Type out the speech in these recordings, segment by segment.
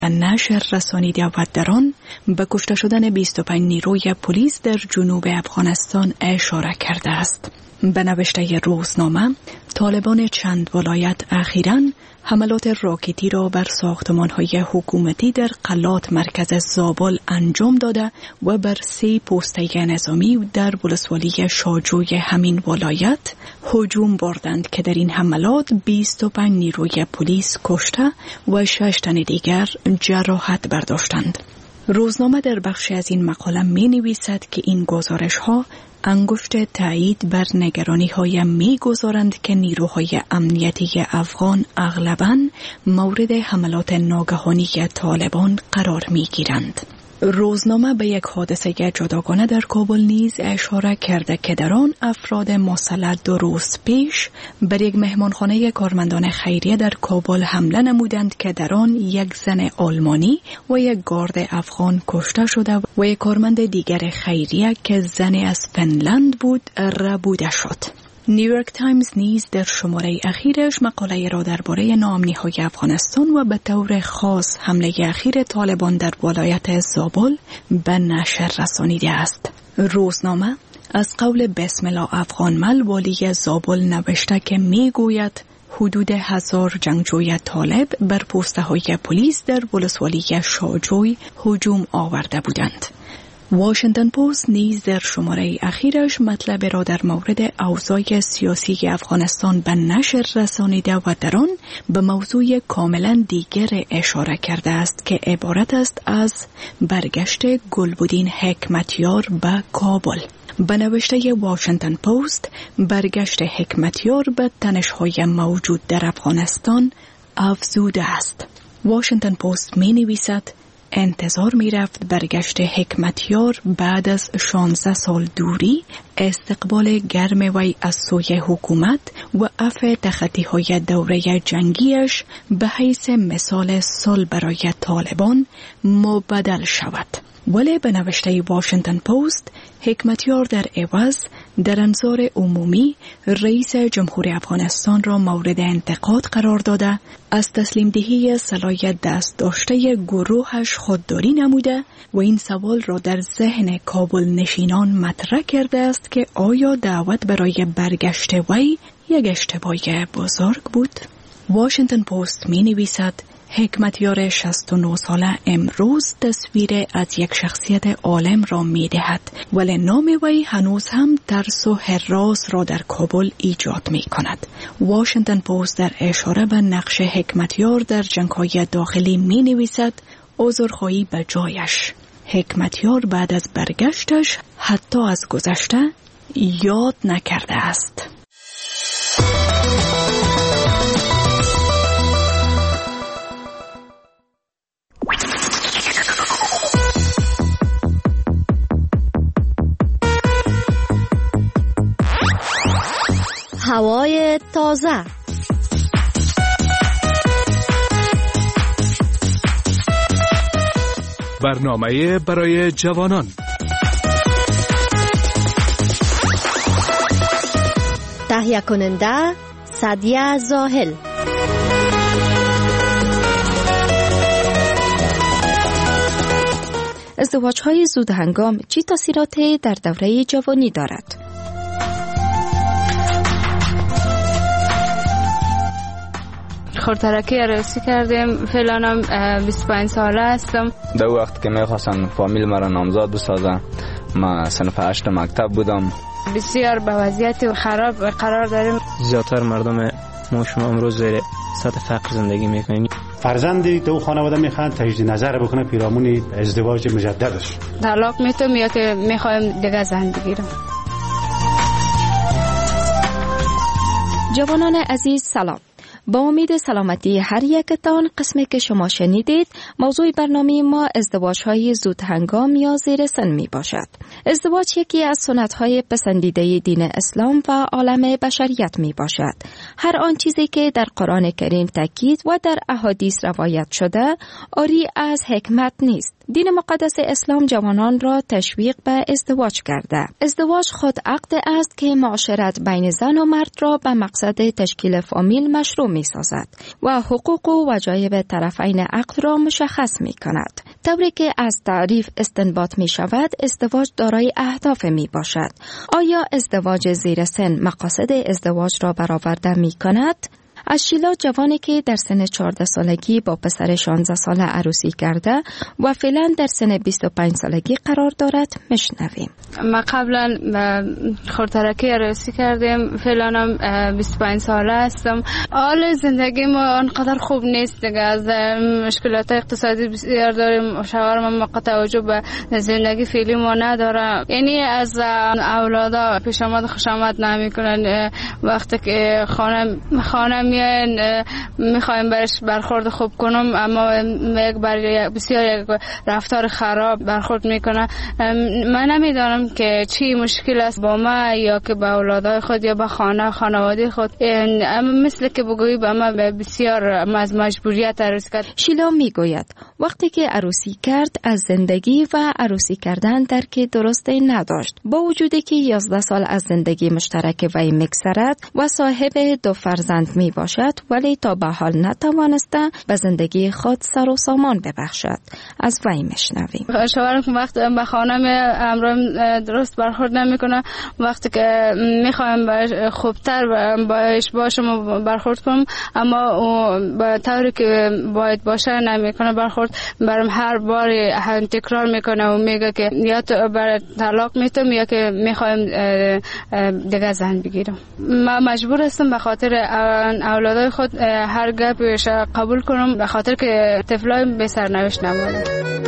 نشر رسانیده و در آن به کشته شدن 25 نیروی پلیس در جنوب افغانستان اشاره کرده است. به نوشته روزنامه، طالبان چند ولایت اخیراً حملات راکتی را بر ساختمان‌های حکومتی در قلات مرکز زابل انجام داده و بر 3 پوسته نظامی در ولسوالی شاجوی همین ولایت هجوم بردند که در این حملات 25 نیروی پلیس کشته و 6 تن دیگر جراحت برداشتند. روزنامه در بخش از این مقاله می نویسد که این گزارش ها انگشت تایید بر نگرانی های می گذارند که نیروهای امنیتی افغان اغلباً مورد حملات ناگهانی طالبان قرار می گیرند. روزنامه به یک حادثه جداگانه در کابل نیز اشاره کرده که در آن افراد مسلح 2 روز پیش بر یک مهمانخانه کارمندان خیریه در کابل حمله نمودند که در آن یک زن آلمانی و یک گارد افغان کشته شده و یک کارمند دیگر خیریه که زن از فنلند بود ربوده شد. نیویورک تایمز نیز در شماره اخیرش مقاله را درباره ناامنی‌های افغانستان و به طور خاص حمله اخیر طالبان در ولایت زابل به نشر رسانیده است. روزنامه از قول بسم الله افغانمل والی زابل نوشته که میگوید حدود 1000 جنگجوی طالب بر پوسته های پلیس در ولسوالی شاجوی هجوم آورده بودند. واشنگتن پست نیز در شماره اخیرش مطلب را در مورد اوضاع سیاسی افغانستان به نشر رسانیده و در آن به موضوع کاملا دیگر اشاره کرده است که عبارت است از برگشت گلبدین حکمتیار به کابل. به نوشته واشنگتن پست، برگشت حکمتیار به تنش‌های موجود در افغانستان افزوده است. واشنگتن پست می نویسد انتظار می رفت برگشت حکمتیار بعد از 16 سال دوری استقبال گرم وی از سوی حکومت و عفو تخطی های دوره جنگیش به حیث مثال صلح برای طالبان مبدل شود. ولی به نوشته واشنگتن پست، حکمتیار در عوض در انظار عمومی رئیس جمهور افغانستان را مورد انتقاد قرار داده، از تسلیم دهی سلاح دست داشته گروهش خودداری نموده و این سوال را در ذهن کابل نشینان مطرح کرده است که آیا دعوت برای برگشت وی یک اشتباه بزرگ بود؟ واشنگتن پست می نویسد حکمتیار 69 ساله امروز تصویر از یک شخصیت عالم را می دهد، ولی نام وی هنوز هم ترس و هراس را در کابل ایجاد می کند. واشنگتن پست در اشاره به نقش حکمتیار در جنگ‌های داخلی می نویسد عذرخواهی به جایش. حکمتیار بعد از برگشتش حتی از گذشته یاد نکرده است. هوای تازه. برنامه برای جوانان. تهیه کننده سعدیه زاهل. ازدواج‌های زود هنگام چه تاثیراتی در دوره جوانی دارد؟ خودترکی عروسی کردیم. فعلا هم 25 ساله هستم. در وقت که میخواستم فامیل مرا نامزاد بسازم، ما صنف 8 مکتب بودم. بسیار به وضعیت خراب قرار داریم. زیادتر مردم ما شما امروز زیر سطح فقر زندگی میکنیم. فرزندی تو خانواده میخوان تجدید نظر بکنه پیرامون ازدواج مجددش. طلاق میتونم یا که میخوایم دیگه زن بگیرم. جوانان عزیز سلام. با امید سلامتی هر یکتان، قسمی که شما شنیدید موضوع برنامه ما ازدواج‌های زود هنگام یا زیر سن می باشد. ازدواج یکی از سنت‌های پسندیده دین اسلام و عالم بشریت می باشد. هر آن چیزی که در قرآن کریم تاکید و در احادیث روایت شده عاری از حکمت نیست، دین مقدس اسلام جوانان را تشویق به ازدواج کرده. ازدواج خود عقد است که معاشرت بین زن و مرد را به مقصد تشکیل فامیل مشروع می سازد و حقوق و وجایب طرفین عقد را مشخص می کند. طوری که از تعریف استنباط می شود ازدواج دارای اهداف می باشد. آیا ازدواج زیر سن مقاصد ازدواج را برآورده می کند؟ از شیلا جوانی که در سن 14 سالگی با پسر 16 ساله عروسی کرده و فعلا در سن 25 سالگی قرار دارد میشنویم. ما قبلا خردترکی عروسی کردیم، فعلا هم 25 ساله هستم. حال زندگی ما آنقدر خوب نیست دیگه، از مشکلات اقتصادی بسیار داریم. شوهرم ما توجه به زندگی فعلی ما نداره، یعنی از اولادا پیش آمد خوش آمد نمیکنن. وقتی که خانه میاین میخوایم برش برخورد خوب کنم، اما بسیار رفتار خراب برخورد میکنه. من نمیدانم که چی مشکل است با ما یا که با اولادای خود یا با خانواده خود. مثل که بگویی با ما بسیار از مجبوریت عروسی کرد. شیلا میگوید وقتی که عروسی کرد از زندگی و عروسی کردن درک درستی نداشت، با وجودی که 11 سال از زندگی مشترک وی میگذرد و صاحب 2 فرزند می باشد، ولی تا به حال نتوانسته به زندگی خود سر و سامان ببخشد. از وی میشنویم. شوهرم که وقت به خانه امرم درست برخورد نمیکنه، وقتی که میخوایم خوبتر باشم برخورد کنم، اما به طوری که باید باشه نمیکنه برخورد. برام هر بار تکرار میکنه و میگه که یا تو برای طلاق میتم یا که میخوایم دیگه زن بگیرم. من مجبور هستم به خاطر اولادای خود هر گپش قبول کنم، به خاطر که طفلای به سرنوشت نمونه.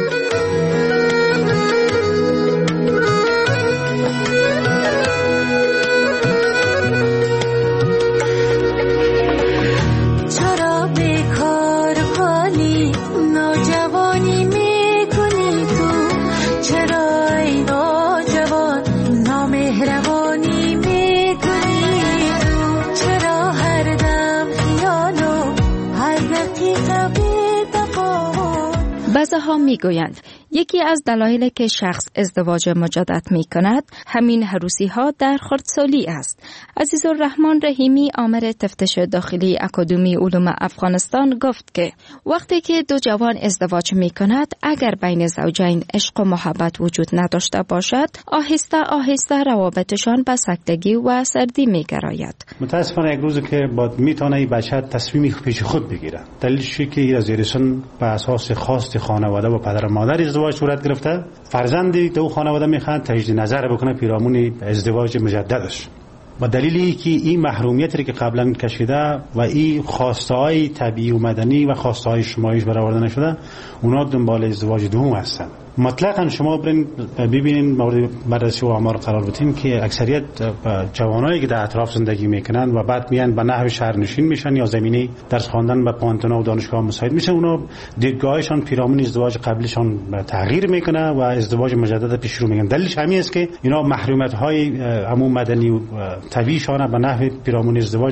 بعضی‌ها میگویند یکی از دلایلی که شخص ازدواج مجدد می کند همین عروسی ها در خردسالی است. عزیزالرحمن رحیمی آمر تفتیش داخلی اکادمی علوم افغانستان گفت که وقتی که 2 جوان ازدواج می کند اگر بین زوجین عشق و محبت وجود نداشته باشد آهسته آهسته روابطشان به سکتگی و سردی می گراید. متاسفانه یک روزی که میتونه بچه تصمیمی پیش خود بگیره، دلیلش که از زیر سن به اساس خواست خانواده و پدر و مادر ازدواج صورت گرفته، فرزندی دو خانواده میخوان تجدید نظر بکنه پیرامون ازدواج مجددش، با دلیلی که این محرومیتی که قبلا کشیده و این خواستهای طبیعی و مدنی و خواستهای اجتماعی برآورده نشده، اونا دنبال ازدواج دوم هستن. مطلقاً شما ببینین مورد بررسی و آمار قرار بدین که اکثریت جوانایی که در اطراف زندگی میکنن و بعد میان به نحو شهرنشین میشن یا زمینه درس خواندن به پانتونا و دانشگاه مساعد میشن، اونا دیدگاهشان پیرامون ازدواج قبلیشان تغییر میکنه و ازدواج مجدد پیش رو میگن. دلیلش همین است که اینا محرومیت های عموم مدنی و طبیعیشان به نحو پیرامون ازدواج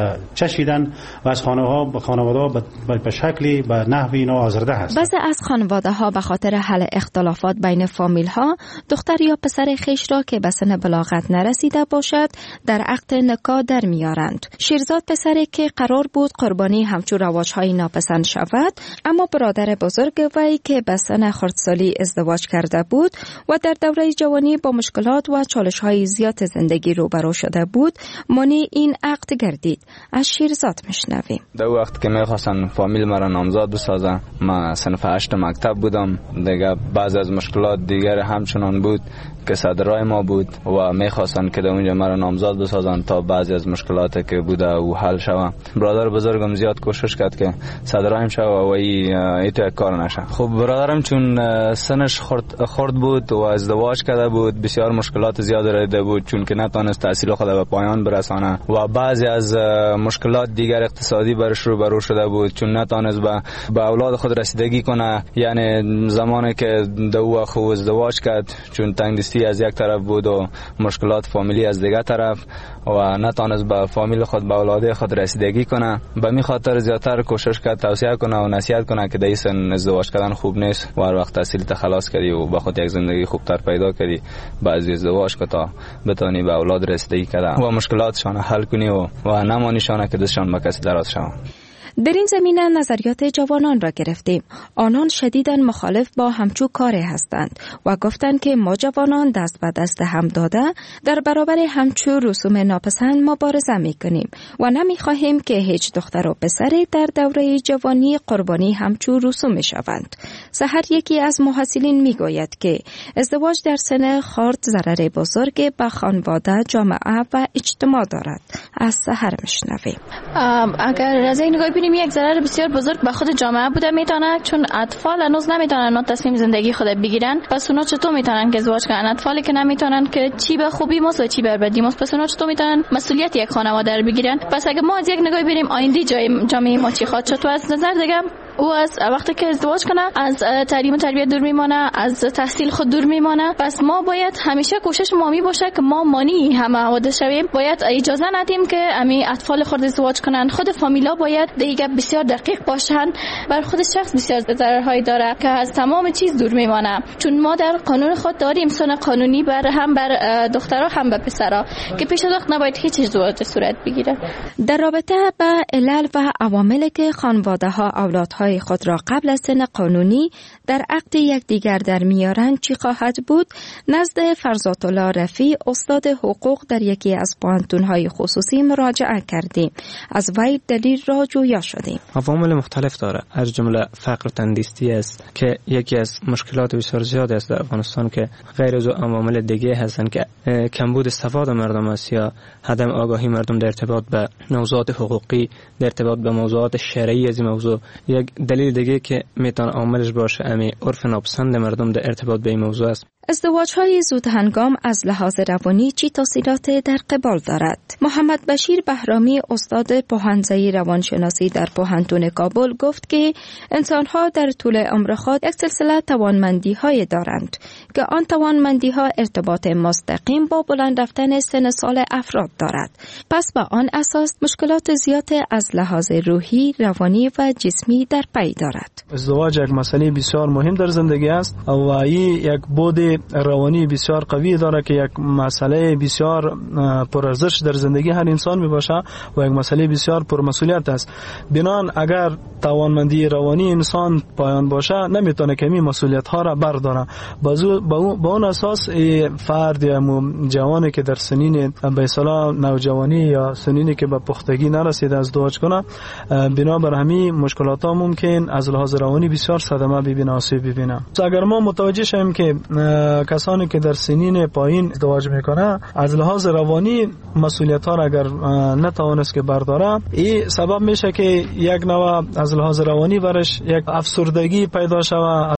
چشیدن و از خانواده به شکلی به نحو اینا آزرده هستند. بعضی از خانواده ها به خاطر حل اختلافات بین فامیل ها دختر یا پسر خویش را که به سن بلاغت نرسیده باشد در عقد نکاح در میارند. شیرزاد پسری که قرار بود قربانی همچون رواج‌های ناپسند شود، اما برادر بزرگ وی که به سن خردسالی ازدواج کرده بود و در دوره جوانی با مشکلات و چالش‌های زیاد زندگی روبرو شده بود، مانع این عقد گردید. از شیرزاد میشنویم. در وقت که می‌خواستن فامیل مرا نامزاد بسازن، ما صنف 8 مکتب بودم دیگه. بعض از مشکلات دیگر همچنان بود که صدرای ما بود و میخواستن که در اونجا مرا نامزاد بسازن تا بعضی از مشکلاتی که بوده و حل شوه. برادر بزرگم زیاد کوشش کرد که صدرایم شوه و ایتو کار نشه. خب برادرم چون سنش خرد بود و ازدواج کرده بود، بسیار مشکلات زیاد دیده بود چون که نتونست تحصیل خود به پایان برسانه و بعضی از مشکلات دیگر اقتصادی برش روبرو شده بود چون نتونست به اولاد خود رسیدگی کنه. یعنی زمانی که دو خو ازدواج کرد چون تنگدستی از یک طرف بود و مشکلات فامیلی از دیگه طرف و نتونست به فامیل خود به اولاد خود رسیدگی کنه. به می خاطر زیاتر کوشش کرد توصیه کنه و نصیحت کنه که در سن ازدواج کردن خوب نیست و هر وقت تحصیل خلاص کردی و به خود یک زندگی خوبتر پیدا کردی بعد ازدواج که تا بتونی به اولاد رسیدگی کنی و مشکلاتشان حل کنی و نمانیشان که دستشان به کسی دراز شود. در این زمینه نظریات جوانان را گرفتیم. آنان شدیداً مخالف با همچو کار هستند و گفتند که ما جوانان دست به دست هم داده در برابر همچو رسوم ناپسند مبارزه می کنیم و نمی خواهیم که هیچ دختر و پسری در دوره جوانی قربانی همچو رسوم شوند. سحر یکی از محصلین می گوید که ازدواج در سن خرد ضرر بزرگ به خانواده، جامعه و اجتماع دارد. از سحر میشنویم. اگر از این نگاه ببینیم یک ضرر بسیار بزرگ به خود جامعه بوده میتونه، چون اطفال هنوز نمیتونن تصمیم زندگی خود بگیرن. پس اونا چطور میتونن که ازدواج کنن؟ اطفالی که نمیتونن که چی به خوبی ماست و چی به بدی ماست، پس اونا چطور میتونن مسئولیت یک خانواده رو بگیرن؟ پس اگه ما از یک نگاه ببینیم آینده جامعه ما چی خواهد شد، تو از نظر دیگه او از وقتی که ازدواج کنه از تعلیم و تربیت دور میمانه، از تحصیل خود دور میمانه. پس ما باید همیشه کوشش ما می باشه که ما مانی همه حوادث شویم. باید اجازه ندیم که امی اطفال خود ازدواج کنن. خود فامیلا باید دیگه بسیار دقیق باشن. بر خود شخص بسیار ضررهایی داره که از تمام چیز دور میمانه، چون ما در قانون خود داریم سن قانونی بر هم بر دخترها هم به پسرها که پیش از وقت نباید هیچ ازدواج صورت بگیره. در رابطه با علل و عواملی که خانواده ها اولادهای خود را قبل از سن قانونی در عقد یکدیگر در میارند چی خواهد بود؟ نزد فرزاد الله رفیع استاد حقوق در یکی از پوهنتون‌های خصوصی مراجعه کردیم. از وی دلیل را جویا شدیم. عوامل مختلف داره، از جمله فقر و تندرستی است که یکی از مشکلات بسیار زیاد است در افغانستان که غیر از عوامل دیگه هستند که کمبود سواد مردم است یا عدم آگاهی مردم در ارتباط به موضوعات حقوقی، در ارتباط به موضوعات شرعی از این موضوع. یک دلیل دیگه که میتونه عاملش باشه امی عرف ناپسند مردم در ارتباط به این موضوع است. ازدواج‌های زود هنگام از لحاظ روانی چی تاثیرات در قبال دارد؟ محمد بشیر بهرامی استاد پوهنځی روانشناسی در پوهنتون کابل گفت که انسان‌ها در طول عمر خود یک سلسله توانمندی‌های دارند که آن توانمندی‌ها ارتباط مستقیم با بلند رفتن سن سال افراد دارد. پس با آن اساس مشکلات زیاد از لحاظ روحی، روانی و جسمی در پی دارد. ازدواج یک مسئله بسیار مهم در زندگی است و این یک بود روانی بسیار قوی داره که یک مسئله بسیار پرارزش در زندگی هر انسان می باشه و یک مسئله بسیار پرمسئولیت است. بنان اگر توانمندی روانی انسان پایان باشه نمیتونه که این مسئولیت ها را برداره. با اون اساس فرد یا جوانی که در سنین به اصطلاح نوجوانی یا سنینی که به پختگی نرسیده ازدواج کنه، بنابر همین مشکلات ها ممکن از لحاظ روانی بسیار صدمه ببینه، آسیب ببینه. اگر ما متوجه شیم که کسانی که در سنین پایین ازدواج میکنه از لحاظ روانی مسئولیت ها را اگر نتوانست که برداره، این سبب میشه که یک نوع از لحاظ روانی برش یک افسردگی پیدا شود.